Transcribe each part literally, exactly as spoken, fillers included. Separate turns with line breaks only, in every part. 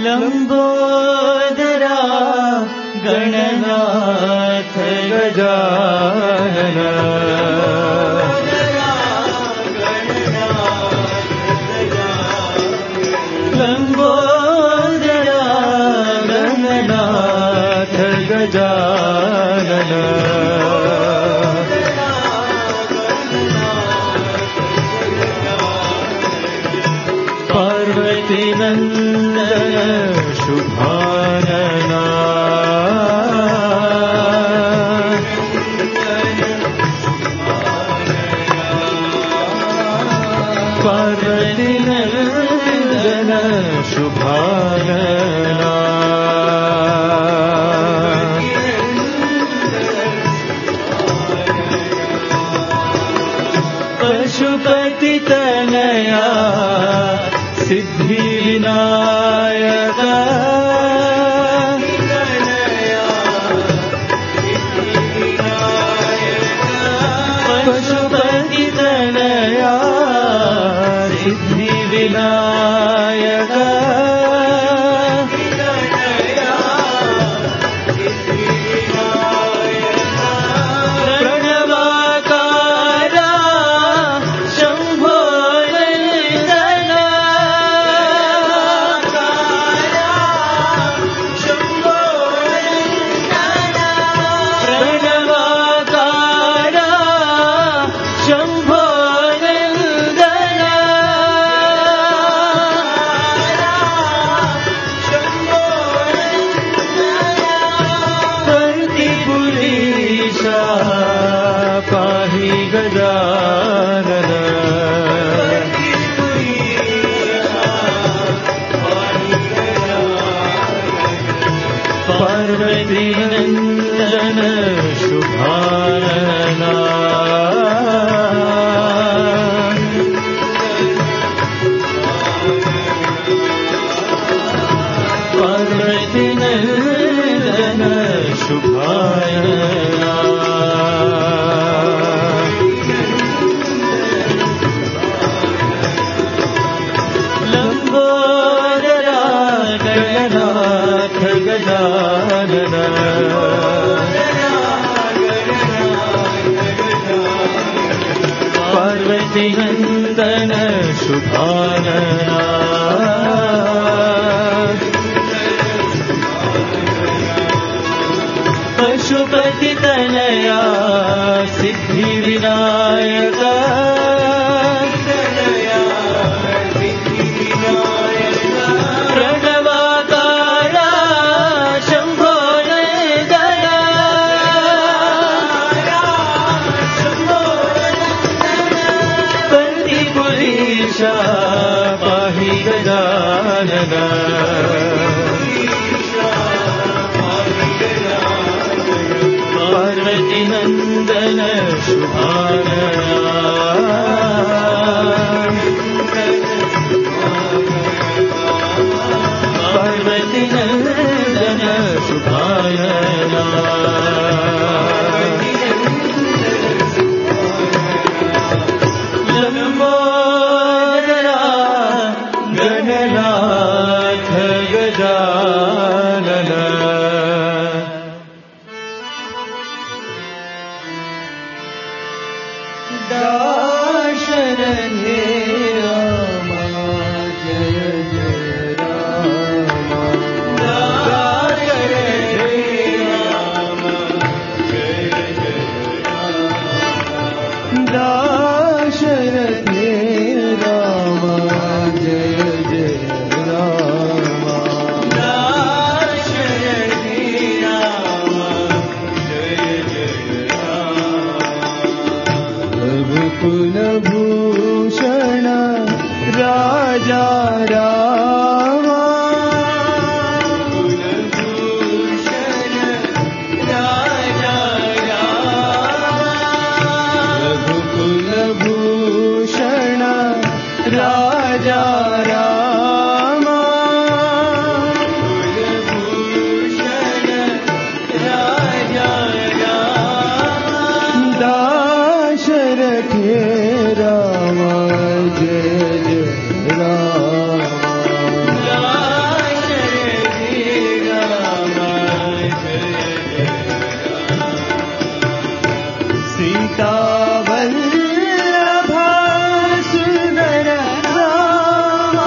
लंबोदरा गणनाथ गजानन लंबोदरा गणनाथ गजानन पार्वती नंदन शुभानना पार्वती नंदन शुभानना पशुपति तनया सिद्धि विनायक पशुपति तनया सिद्धि विनायक प्रणवाकारा शंभो पाहि गजानन पार्वती नंदन शुभानना पार्वती नंदन शुभानना लंबोदरा गणनाथ गजानन पार्वती नंदन शुभानना पशुपति तनया सिद्धि विनायक प्रणवाकारा शंभो नंदन प्रतिपुरीशा पाहि गजानन पार्वती नंदन शुभानना पार्वती नंदन शुभानना लंबोदरा गणनाथ गजानन दाशरथे राम जय जय राम दाशरथे राम जय जय राम दाशरथे राम जय जय राम दाशरथे राम जय जय राम रघुकुल भूषण राजा राम कुलभूषण राजा राम रघुकुल भूषण राजा राम कुलभूषण राजा राम दाशरथे राम जय जय राम दाशरथे सीतावल्लभा सुंदर रामा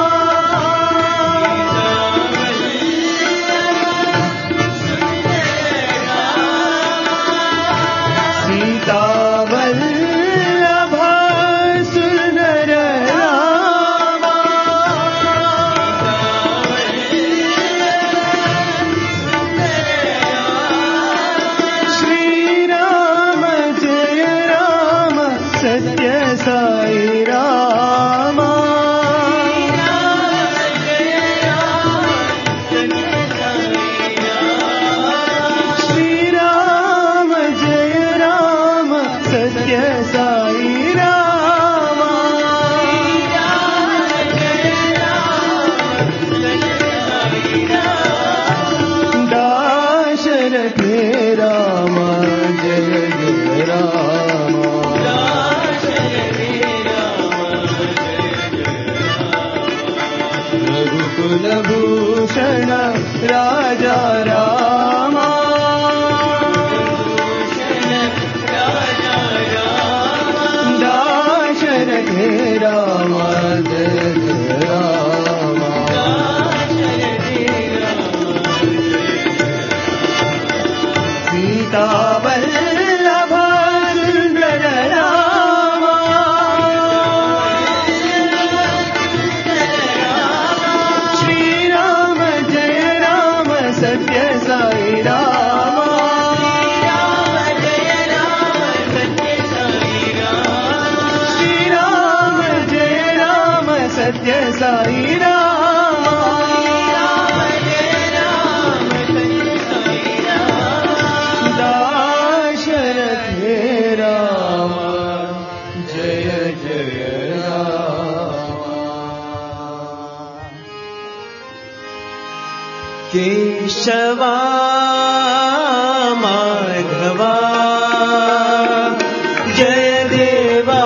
सीतावल्लभा सुंदर रामा श्री राम जय राम सत्य साई रामा श्री राम जय राम सत्य साई रामा दाशरथ राम जय जय राम रघुकुल भूषण राजा रामा दाशरथ राम जय जय रामा सीतावल्लभा सुंदर रामा श्री राम जय राम सत्य साई रामा श्री राम जय राम सत्य साई रामा दाशरथ राम जय जय राम केशवा माधवा जय देवा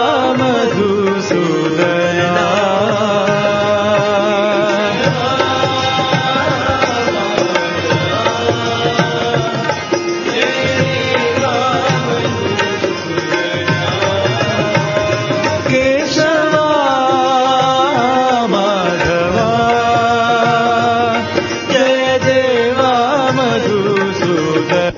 मधुसूदना केशवा माधवा जय देवा मधुसूदन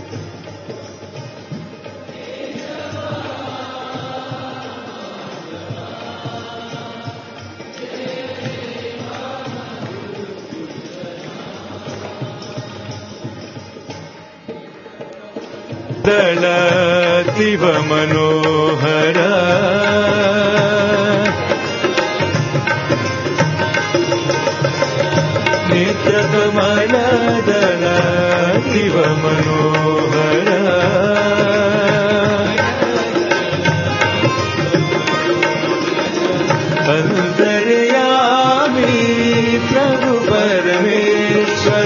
दलतिव मनोहर नेत्रकमल दलतिव मनोहर अंतर्यामी प्रभु परमेश्वर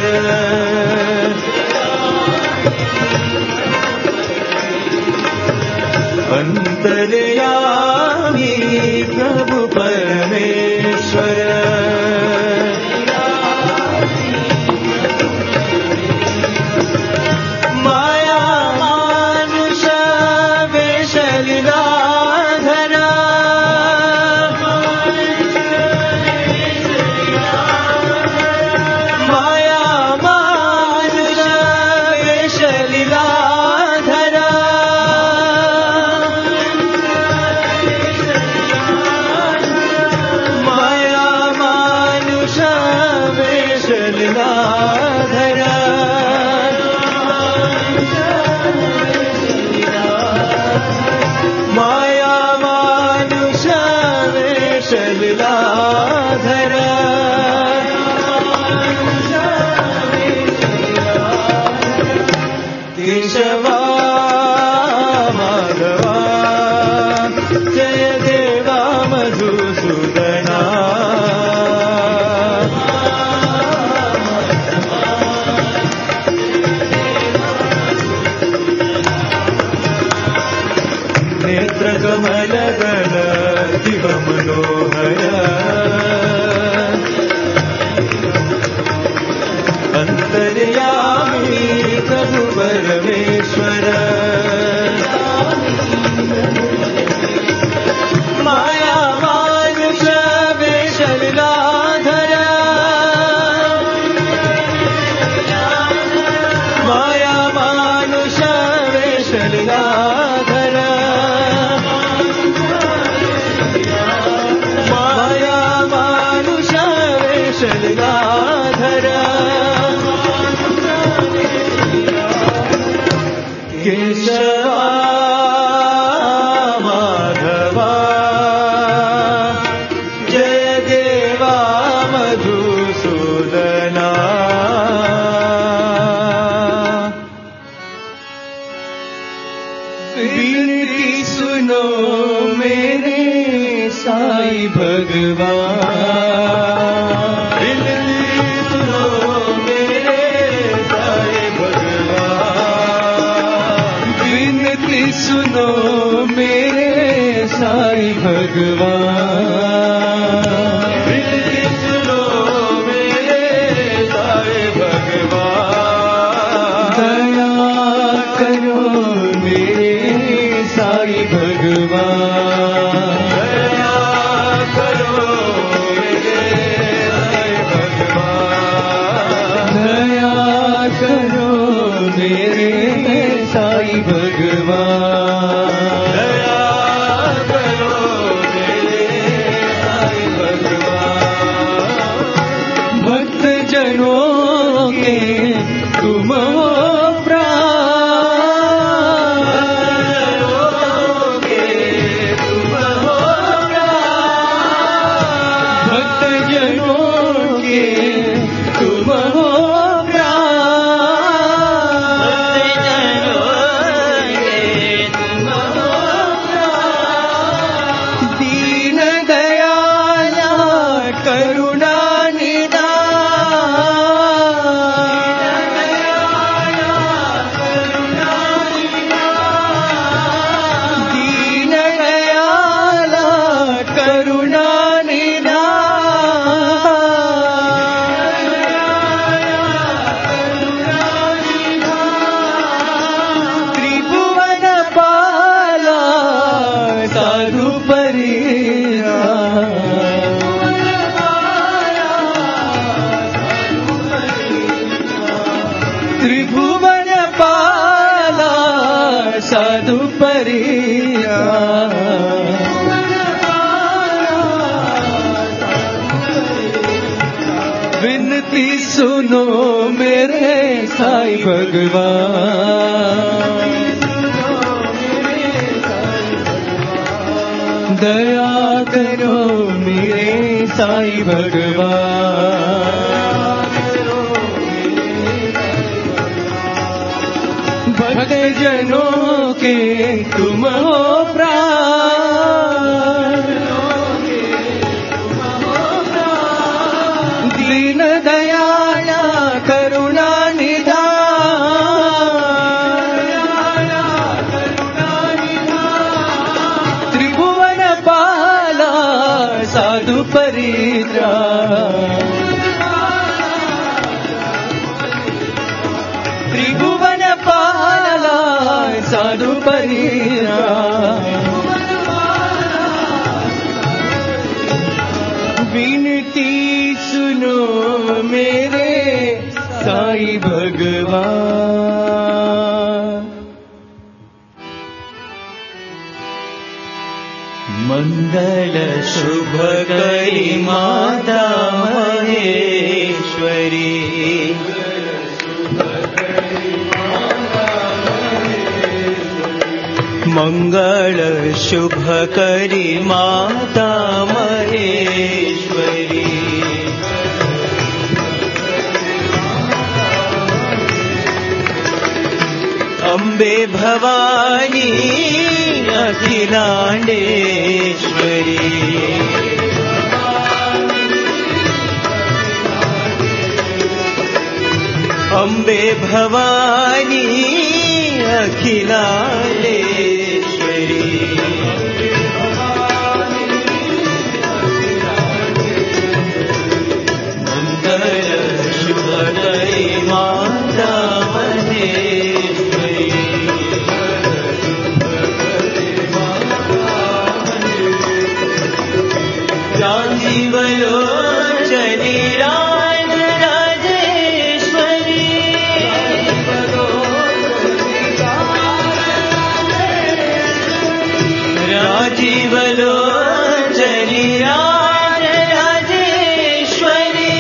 अंतर्यामी प्रभु परमेश्वर माया मानुष वेश लीलाधर माया मानुष वेश लीलाधर माया मानुष वेश लीलाधर माया मानुष वेश लीलाधर केशवा माधवा जय देवा मधुसूदना नेत्रकमलदलतिव मनोहर अंतर्यामी प्रभु परमेश्वर सुनो मेरे साईं भगवान, विनती सुनो मेरे साईं भगवान, विनती सुनो मेरे साईं भगवान, विनती सुनो मेरे साईं भगवान, दया करो मेरे साईं भगवान, दया करो मेरे साईं भगवान, दया करो मेरे साईं भगवान, दया करो मेरे साईं भगवान, भक्त जनों के तुम हो त्रिभुवन पाला साधु परिया, विनती सुनो मेरे साईं भगवान, दया करो मेरे साईं भगवान, भक्त जनों के तुम हो प्राण, दीन दयाला करुणा निधान, त्रिभुवन पाला साधु परित्राण, त्रिभुवन पाला साधु परित्राण, विनती सुनो मेरे साईं भगवान, मंगल शुभ करी माता महेश्वरी, मंगल शुभ करी माता महेश्वरी, अम्बे भवानी अखिलांडेश्वरी, अम्बे भवानी अखिलांडेश्वरी, मंगल शुभ करी माता महेश्वरी, राजीवलोचनी राज राजेश्वरी, राजीवलोचनी राज राजेश्वरी,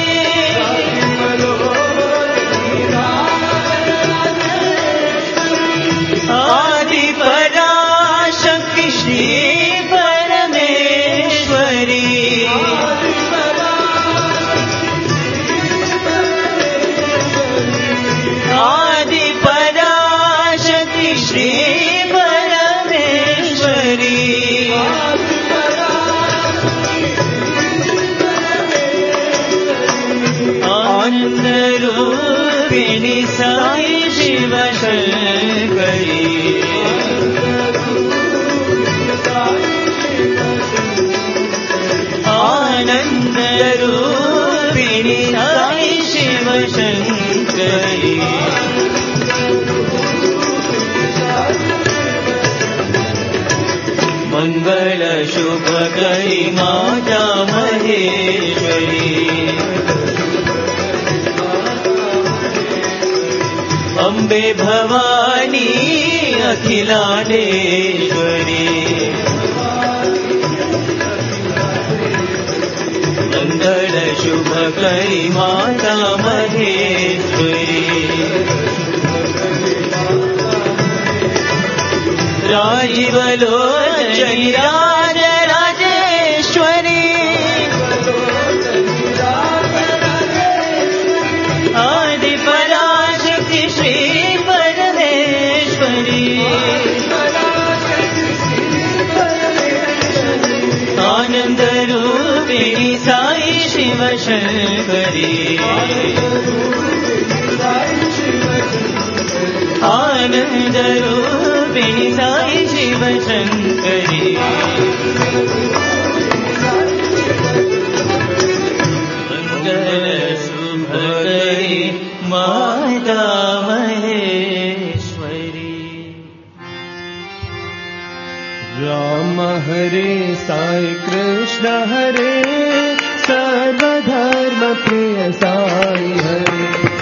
आदि पराशक्ति श्री परमेश्वरी, आनंद रूपिणी साई शिव शंकरी मंगल शुभ करी माता महेश्वरी अम्बे भवानी अखिलांडेश्वरी मंगल शुभ करी माता महेश्वरी राजीव लोचनी राज राजेश्वरी आदि पराशक्ति श्री परमेश्वरी आनंद रूपिणी साई शिव शंकरी आनंद रूपिणी साई शिव शंकरी मंगल शुभ करी माता महेश्वरी
राम हरे साई कृष्ण हरे सर्वधर्म प्रिय साई हरे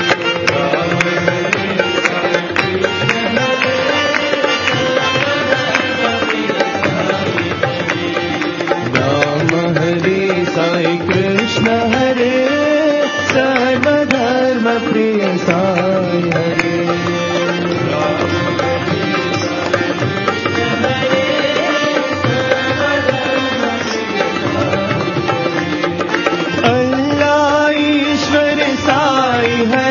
राम हरे साई कृष्ण हरे सर्वधर्म प्रिय साई हरे अल्लाह ईश्वर साई हरे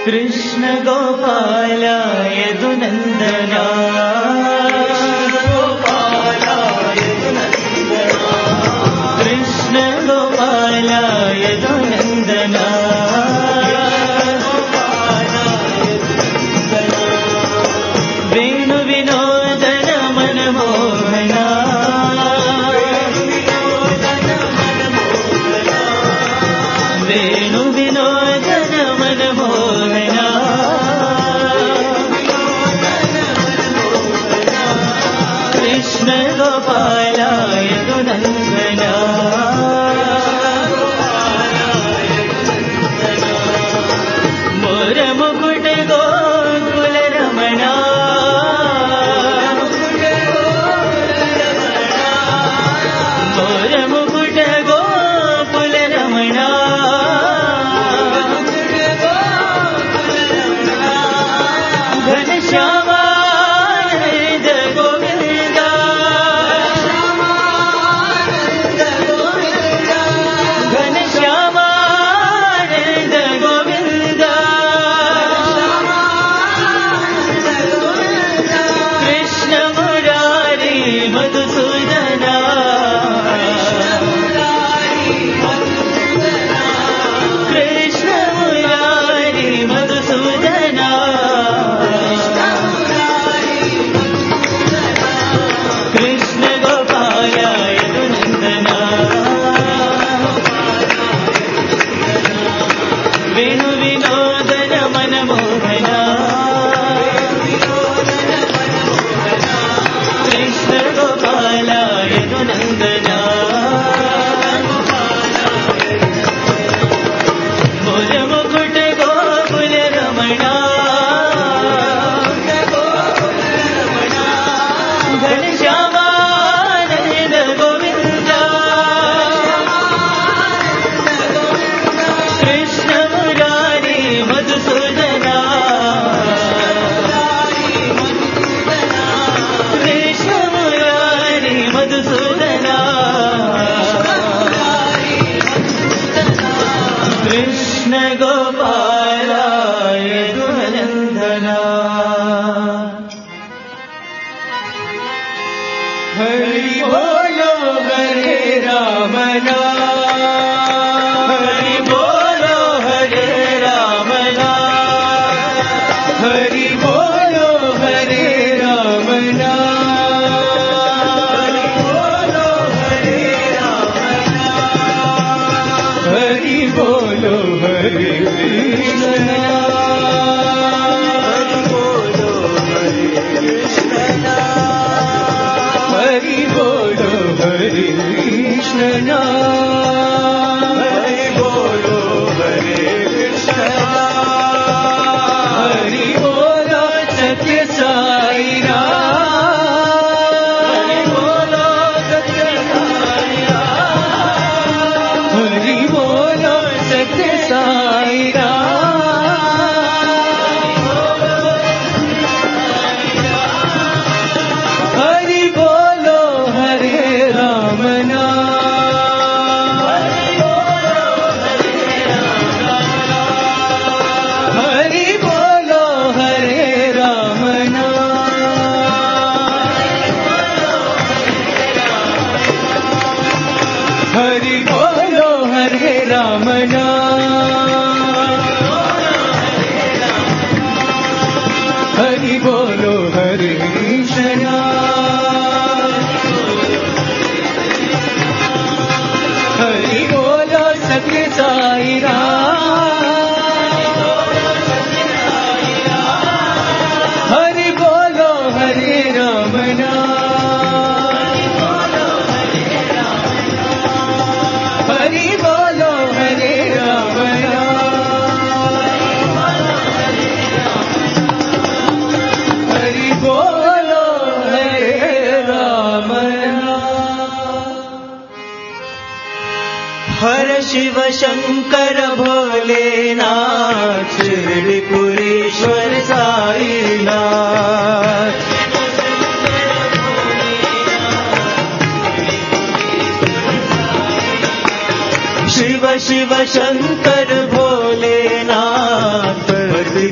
कृष्ण गोपाल यदुनन्दना कृष्ण गोपाल यदुनन्दना वेणु विनोदन मनमोहना वेणु विनोदन मनमोहना कृष्ण गोपाल यदुनन्दना मोर मुकुट गोकुल रमणा मोर मुकुट गोकुल रमणा घनश्यामा नंद गोविंदा घनश्यामा नंद गोविंदा कृष्ण मुरारी मधुसूदना कृष्ण मुरारी मधुसूदना कृष्ण गोपाल यदुनन्दना वेणु विनोदन मनमोहना कृष्ण गोपाल यदुनन्दना मोर मुकुट गोकुल रमणा घनश्यामा नंद गोविंदा कृष्ण मुरारी मधुसूदना कृष्ण मुरारी मधुसूदना कृष्ण गोपाल यदुनन्दना हरि बोलो हरे राम नाम हरि बोलो हरे राम नाम हरि बोलो हरे राम नाम हरि बोलो हरे राम नाम हरि बोलो हरे कृष्ण नाम हरि बोलो हरे कृष्ण नाम हरि बोलो हरे कृष्ण नाम हरि बोलो हरे कृष्ण नाम हरि बोलो सत्य साई राम हरि बोलो सत्य साई राम हरि बोलो सत्य साई राम हरि बोलो हरे राम नाम हरि बोलो हरे राम नाम हरि बोलो हरे राम नाम हरि बोलो हरे कृष्ण हरि बोलो सत्य साई राम हरि बोलो हरे राम नाम हरि बोलो हरे राम नाम हरि बोलो हरे राम नाम हर शिव शंकर भोलेनाथ शिरडीपुरीश्वर साईनाथ शिव शिव शंकर भोलेनाथ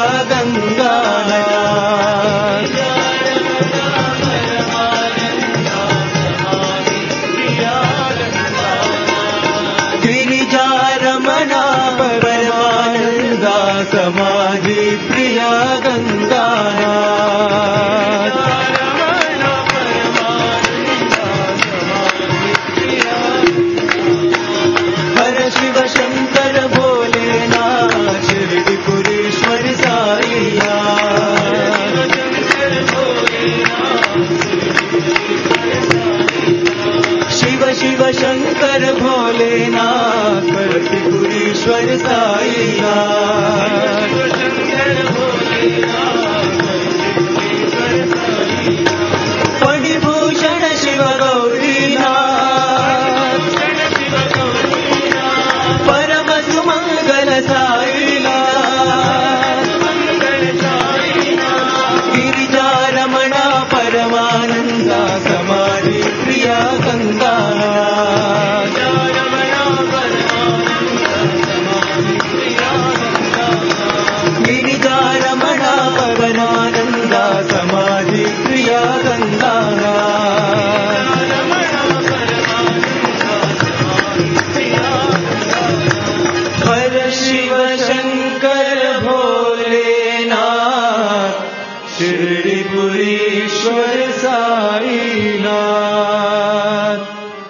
गंगानाथ गिरिजारमणा परमानंदा समाधि प्रिया गंगानाथ हर शिव शंकर भोलेनाथ शिरडीपुरीश्वर साईनाथ शिव शिव शंकर भोलेनाथ शिरडीपुरीश्वर साईनाथ फणिभूषण शिव गौरीनाथ परम सुमंगल साईनाथ गिरिजारमणा परमानंदा समाधि प्रिया गंगानाथ गिरिजारमणा परमानंदा समाधि प्रिया गंगानाथ हर शिव शंकर भोलेनाथ शिरडीपुरीश्वर साईनाथ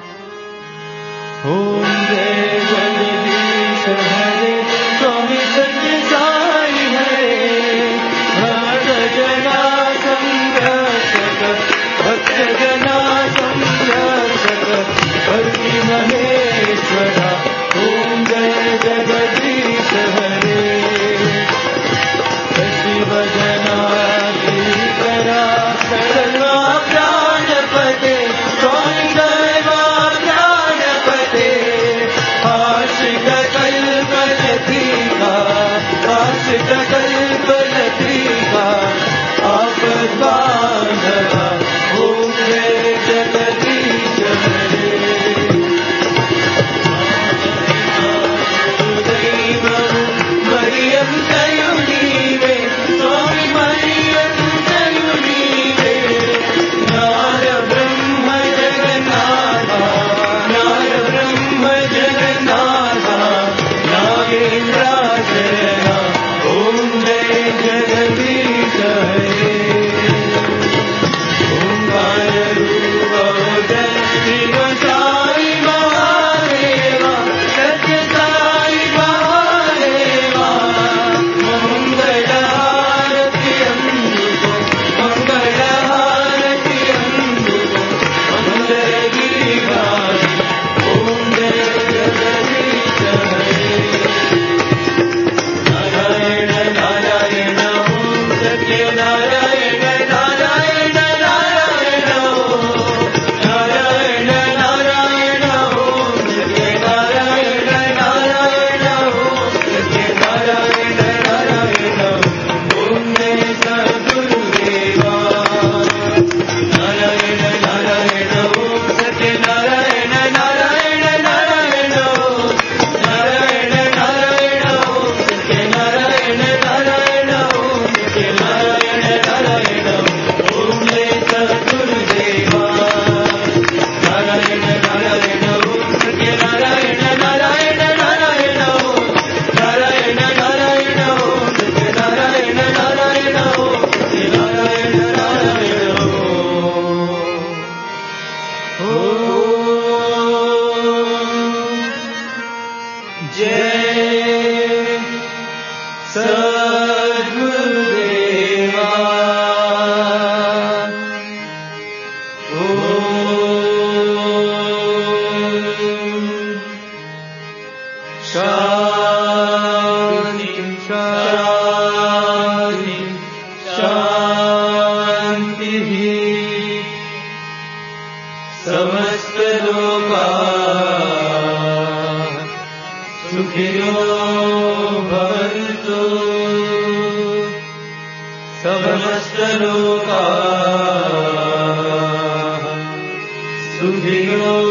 ओम जय जगदीश हरे स्वामी सत्य साई हरे भक्त जना संरक्षक भक्त जना संरक्षक हरि महेश्वरा ओम जय जगदीश हरे शिव जनाधिकरा सर्वा प्राणपते स्वामी सर्वा प्राणपते आश्रित कल्पलतिका आश्रित कल्पलतिका आपद्बान्धवा ओम जय जगदीश हरे मरियम तयुनीवे स्वामी मरियम तयुनीवे नार ब्रह्म जगन्नाथा नार ब्रह्म जगन्नाथा नागेन्द्राशयना ओम जय जगदीश हरे ओंकार रूप जय शिव साई महादेवा सत्य साई महादेवा मंगलहारति अंबुको मंगलहारति अंबुको मंगलगिरिवास ओम जय जगदीश हरे नारायण नारायण ओम सत्य नारायण नारायण नारायण ओम नारायण नारायण ओम सत्य नारायण नारायण ओम सत्य नारायण नारायण ओम जय सद्गुरुदेवा नारायण नारायण ओम सत्य नारायण नारायण नारायण ओम नारायण नारायण ओम सत्य नारायण नारायण ओम सत्य नारायण नारायण ओम जय सद्गुरुदेवा नारायण नारायण ओम सत्य नारायण नारायण नारायण ओम नारायण नारायण ओम सत्य नारायण नारायण ओम सत्य नारायण नारायण ओम जय सद्गुरुदेवा ओम शांति शांति शांति समस्त लोका सुखिनो भवन्तु समस्त लोका सुखिनो